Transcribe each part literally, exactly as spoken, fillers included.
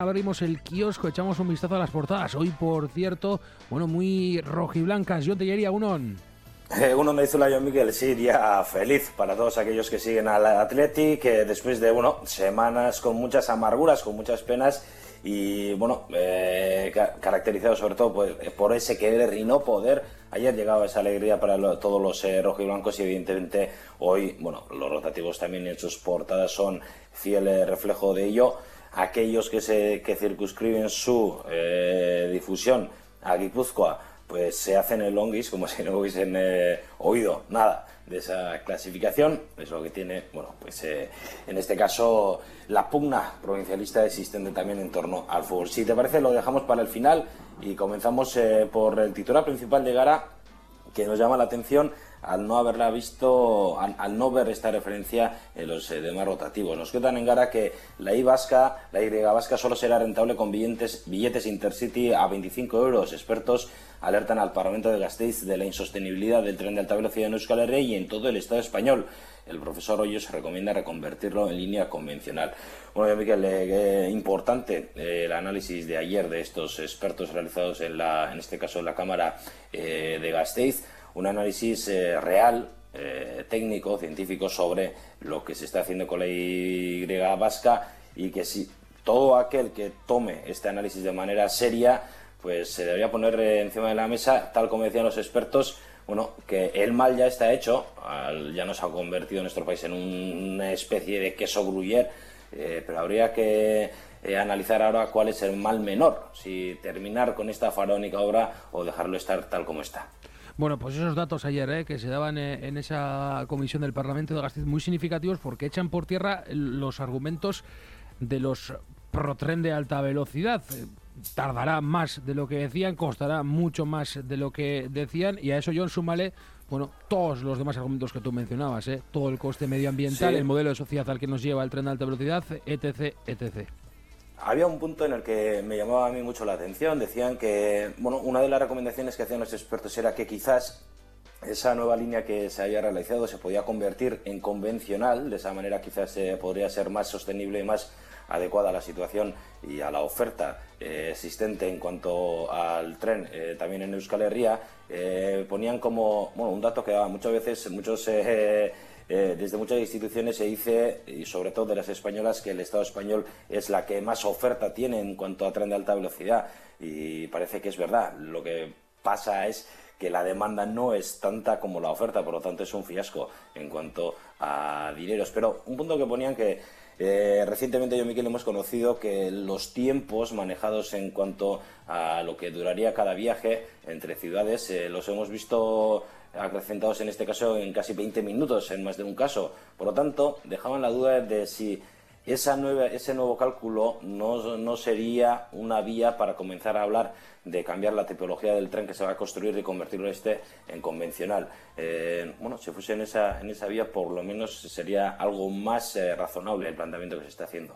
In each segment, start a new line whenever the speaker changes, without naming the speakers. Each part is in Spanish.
Abrimos el kiosco, echamos un vistazo a las portadas. Hoy, por cierto, bueno, muy rojiblancas. Jon Tellería, Unon.
Eh, uno me hizo la Jon Miquel, sí, día feliz para todos aquellos que siguen al Athletic, que después de, bueno, semanas con muchas amarguras, con muchas penas y, bueno, eh, ca caracterizado sobre todo pues, por ese querer y no poder. Ayer llegaba esa alegría para lo, todos los eh, rojiblancos y evidentemente hoy, bueno, los rotativos también en sus portadas son fiel eh, reflejo de ello. Aquellos que se que circunscriben su eh, difusión a Guipúzcoa, pues se hacen el longuis como si no hubiesen eh, oído nada de esa clasificación. Es lo que tiene, bueno, pues eh, en este caso la pugna provincialista existente también en torno al fútbol. Si te parece, lo dejamos para el final y comenzamos eh, por el titular principal de Gara, que nos llama la atención al no haberla visto, al, al no ver esta referencia en los eh, demás rotativos. Nos cuentan en Gara que la Y vasca, la Y vasca solo será rentable con billetes, billetes Intercity a veinticinco euros. Expertos alertan al Parlamento de Gasteiz de la insostenibilidad del tren de alta velocidad en Euskal Herria y en todo el Estado español. El profesor Hoyos recomienda reconvertirlo en línea convencional. Bueno, Miquel, eh, eh, importante eh, el análisis de ayer de estos expertos realizados en, la, en este caso en la Cámara eh, de Gasteiz. Un análisis eh, real, eh, técnico, científico sobre lo que se está haciendo con la Y vasca y que si todo aquel que tome este análisis de manera seria, pues se debería poner eh, encima de la mesa, tal como decían los expertos, bueno, que el mal ya está hecho, al, ya nos ha convertido nuestro país en un, una especie de queso gruyère, eh, pero habría que eh, analizar ahora cuál es el mal menor, si terminar con esta faraónica obra o dejarlo estar tal como está.
Bueno, pues esos datos ayer eh, que se daban eh, en esa comisión del Parlamento de Gasteiz muy significativos porque echan por tierra los argumentos de los protren de alta velocidad. Eh, tardará más de lo que decían, costará mucho más de lo que decían y a eso, Jon, súmale, bueno, todos los demás argumentos que tú mencionabas, eh, todo el coste medioambiental, sí, el modelo de sociedad al que nos lleva el tren de alta velocidad, etc, etcétera.
Había un punto en el que me llamaba a mí mucho la atención. Decían que, bueno, una de las recomendaciones que hacían los expertos era que quizás esa nueva línea que se haya realizado se podía convertir en convencional. De esa manera quizás eh, podría ser más sostenible y más adecuada a la situación y a la oferta eh, existente en cuanto al tren, eh, también en Euskal Herria. Eh, ponían como, bueno, un dato que muchas veces muchos... Eh, Eh, desde muchas instituciones se dice, y sobre todo de las españolas, que el Estado español es la que más oferta tiene en cuanto a tren de alta velocidad y parece que es verdad. Lo que pasa es que la demanda no es tanta como la oferta, por lo tanto es un fiasco en cuanto a dineros. Pero un punto que ponían que eh, recientemente yo, Miquel, hemos conocido que los tiempos manejados en cuanto a lo que duraría cada viaje entre ciudades eh, los hemos visto acrecentados en este caso en casi veinte minutos en más de un caso. Por lo tanto, dejaban la duda de si esa nueva, ese nuevo cálculo no, no sería una vía para comenzar a hablar de cambiar la tipología del tren que se va a construir y convertirlo este en convencional. Eh, bueno, si fuese en esa, en esa vía, por lo menos sería algo más eh, razonable el planteamiento que se está haciendo.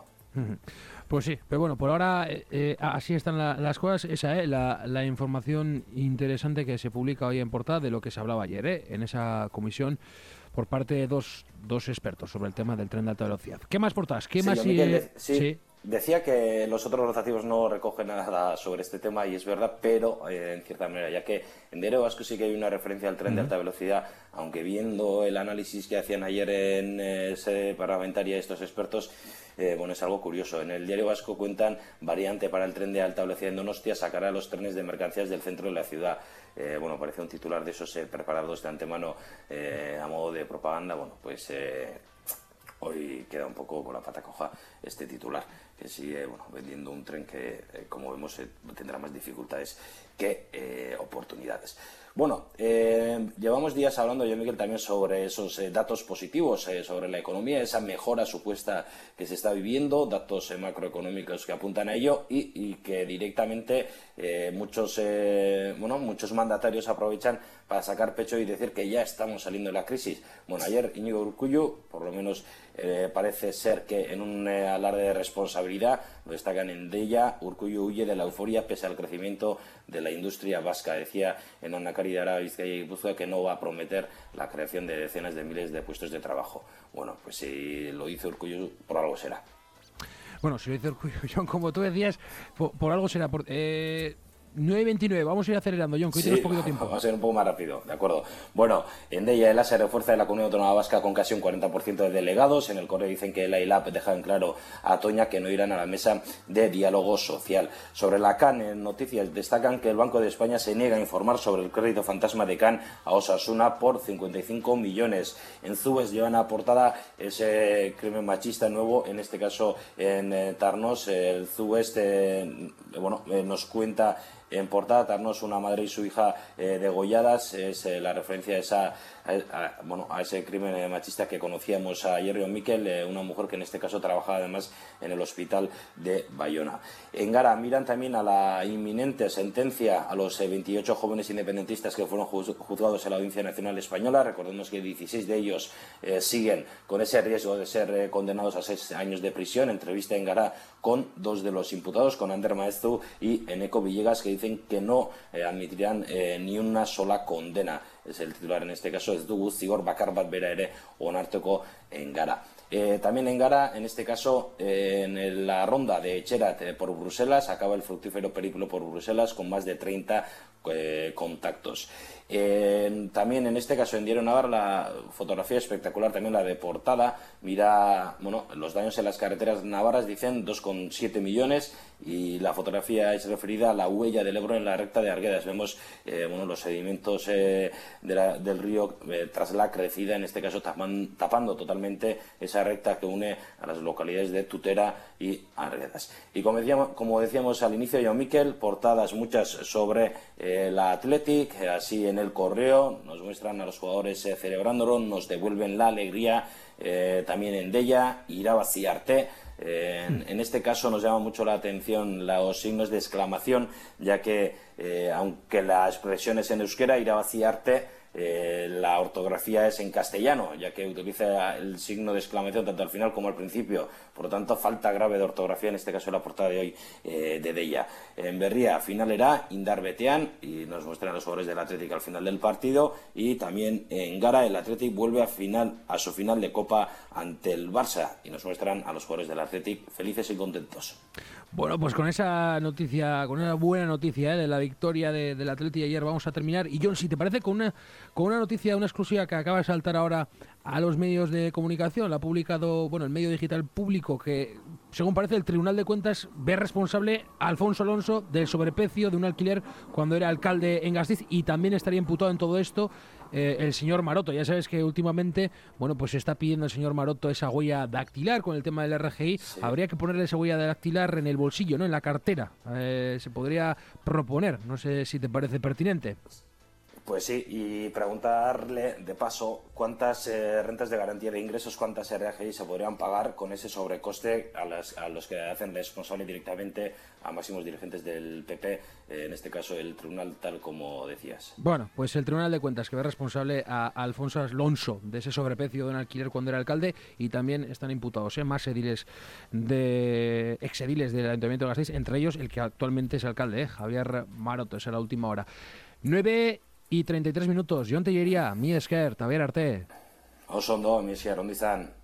Pues sí, pero bueno, por ahora eh, eh, así están la, las cosas. Esa es eh, la, la información interesante que se publica hoy en portada de lo que se hablaba ayer eh, en esa comisión por parte de dos, dos expertos sobre el tema del tren de alta velocidad. ¿Qué más portadas? ¿Qué
sí,
más?
Yo, Miguel,
eh,
sí. sí. Decía que los otros rotativos no recogen nada sobre este tema y es verdad, pero eh, en cierta manera, ya que en Diario Vasco sí que hay una referencia al tren uh-huh. de alta velocidad, aunque viendo el análisis que hacían ayer en eh, sede parlamentaria estos expertos, eh, bueno, es algo curioso. En el Diario Vasco cuentan variante para el tren de alta velocidad en Donostia, sacará los trenes de mercancías del centro de la ciudad. Eh, bueno, parece un titular de esos eh, preparados de antemano eh, a modo de propaganda. Bueno, pues eh, hoy queda un poco con la pata coja este titular, que sigue bueno, vendiendo un tren que, eh, como vemos, eh, tendrá más dificultades que eh, oportunidades. Bueno, eh, llevamos días hablando, yo, Miguel, también sobre esos eh, datos positivos eh, sobre la economía, esa mejora supuesta que se está viviendo, datos eh, macroeconómicos que apuntan a ello y, y que directamente eh, muchos, eh, bueno, muchos mandatarios aprovechan para sacar pecho y decir que ya estamos saliendo de la crisis. Bueno, ayer Íñigo Urkullu, por lo menos eh, parece ser que en un eh, alarde de responsabilidad, lo destacan en Deia, Urkullu huye de la euforia pese al crecimiento de la industria vasca. Decía en Ondakari de Araba, Bizkaia y Gipuzkoa que no va a prometer la creación de decenas de miles de puestos de trabajo. Bueno, pues si lo dice Urkullu, por algo será.
Bueno, si lo dice Urkullu, John, como tú decías, por, por algo será. Por, eh, nueve veintinueve, vamos a ir acelerando, John, que hoy
Sí,
tienes poquito tiempo.
vamos a ir un poco más rápido, de acuerdo. Bueno, en Deia el A se refuerza de la Comunidad Autónoma Vasca con casi un cuarenta por ciento de delegados. En el correo dicen que la I L A P deja en claro a Toña que no irán a la mesa de diálogo social. Sobre la C A N, en noticias destacan que el Banco de España se niega a informar sobre el crédito fantasma de C A N a Osasuna por cincuenta y cinco millones. En Zubes llevan a portada ese crimen machista nuevo, en este caso en eh, Tarnos. El Zubes eh, bueno, eh, nos cuenta en portada Tarnos, una madre y su hija eh, degolladas. Es eh, la referencia a, esa, a, a, bueno, a ese crimen eh, machista que conocíamos ayer, John Miquel, eh, una mujer que en este caso trabajaba además en el hospital de Bayona. En Gara miran también a la inminente sentencia a los eh, veintiocho jóvenes independentistas que fueron juz, juzgados en la Audiencia Nacional Española. Recordemos que dieciséis de ellos eh, siguen con ese riesgo de ser eh, condenados a seis años de prisión. Entrevista en Gara con dos de los imputados, con Ander Maeztu y Eneco Villegas, que dicen que no eh, admitirán eh, ni una sola condena. Es el titular en este caso, ez dugu zigor bakar bat bera ere onartuko en Gara. Eh, también en Gara, en este caso, eh, en la ronda de Etxerat eh, por Bruselas, acaba el fructífero periplo por Bruselas con más de treinta eh, contactos. Eh, también en este caso en Diario Navarra la fotografía espectacular, también la de portada, mira, bueno, los daños en las carreteras navarras, dicen dos coma siete millones, y la fotografía es referida a la huella del Ebro en la recta de Arguedas. Vemos eh, bueno, los sedimentos eh, de la, del río eh, tras la crecida, en este caso tapan, tapando totalmente esa recta que une a las localidades de Tutera y Arguedas. Y como decíamos, como decíamos al inicio, John Miquel, portadas muchas sobre eh, la Athletic, eh, así en el correo nos muestran a los jugadores eh, celebrándolo, nos devuelven la alegría, eh, también en Deia, irabazi arte. Eh, en, en este caso nos llama mucho la atención los signos de exclamación, ya que eh, aunque la expresión es en euskera, irabazi arte, Eh, la ortografía es en castellano, ya que utiliza el signo de exclamación tanto al final como al principio. Por lo tanto, falta grave de ortografía, en este caso en la portada de hoy eh, de Deia. En Berria, finalera, indar betean, y nos muestran los jugadores del Athletic al final del partido. Y también en Gara, el Athletic vuelve a, final, a su final de Copa ante el Barça, y nos muestran a los jugadores del Athletic felices y contentos.
Bueno, pues con esa noticia, con una buena noticia eh, de la victoria de, del Athletic ayer vamos a terminar. Y John, si te parece, con una, con una noticia, una exclusiva que acaba de saltar ahora a los medios de comunicación, la ha publicado, bueno, el medio digital Público, que según parece el Tribunal de Cuentas ve responsable a Alfonso Alonso del sobreprecio de un alquiler cuando era alcalde en Gasteiz, y también estaría imputado en todo esto eh, el señor Maroto. Ya sabes que últimamente, bueno, pues se está pidiendo el señor Maroto esa huella dactilar con el tema del R G I. Sí. Habría que ponerle esa huella dactilar en el bolsillo, ¿no? En la cartera. Eh, se podría proponer. No sé si te parece pertinente.
Pues sí, y preguntarle de paso cuántas eh, rentas de garantía de ingresos, cuántas R G I se podrían pagar con ese sobrecoste a, las, a los que hacen responsable directamente a máximos dirigentes del P P, eh, en este caso el tribunal, tal como decías.
Bueno, pues el Tribunal de Cuentas que ve responsable a, a Alfonso Alonso de ese sobreprecio de un alquiler cuando era alcalde, y también están imputados ¿eh? más ediles de exediles del Ayuntamiento de Gasteiz, entre ellos el que actualmente es alcalde, ¿eh? Javier Maroto. Es a la última hora. nueve y treinta y tres minutos. Jon Tellería, mi esker, taber arte.
Oso ondo, mi esker, ondo izan.